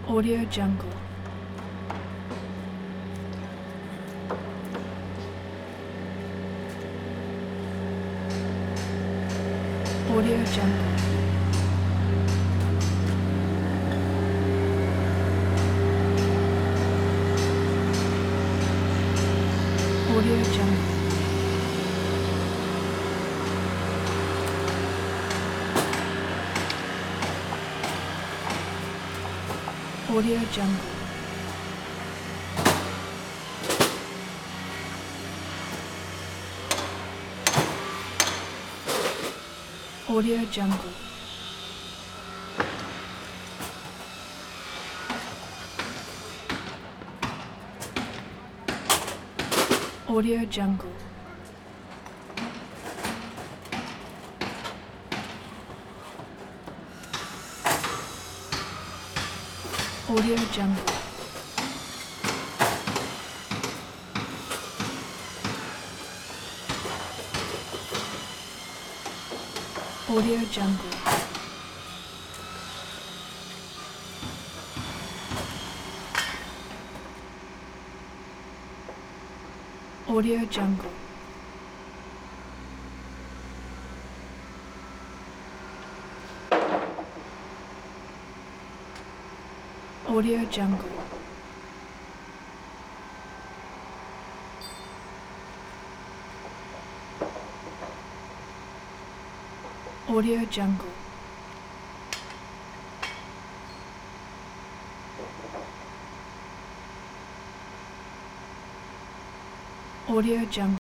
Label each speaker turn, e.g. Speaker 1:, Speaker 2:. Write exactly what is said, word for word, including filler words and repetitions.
Speaker 1: Audio Jungle. Audio Jungle. Audio Jungle. Audio Jungle. Audio Jungle. Audio Jungle. Audio Jungle. Audio Jungle. Audio Jungle. Audio Jungle. Audio Jungle. Audio Jungle.